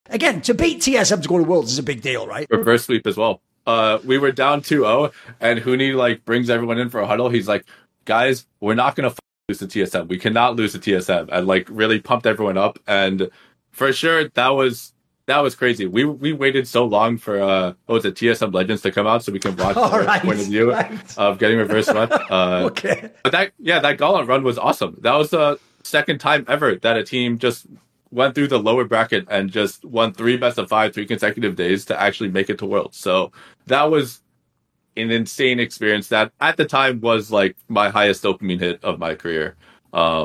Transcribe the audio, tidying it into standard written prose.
Again, to beat TSM to go to Worlds is a big deal, right? Reverse sweep as well. We were down 2-0, and Huni like brings everyone in for a huddle. He's like, guys, we're not gonna lose to TSM. We cannot lose to TSM, and like really pumped everyone up. And for sure, that was crazy. We waited so long for what was it, TSM Legends to come out so we can watch the point of view of getting reverse swept. Okay. But that Gauntlet run was awesome. That was the second time ever that a team just went through the lower bracket and just won 3 best of 5, 3 consecutive days to actually make it to Worlds. So that was an insane experience that at the time was like my highest dopamine hit of my career.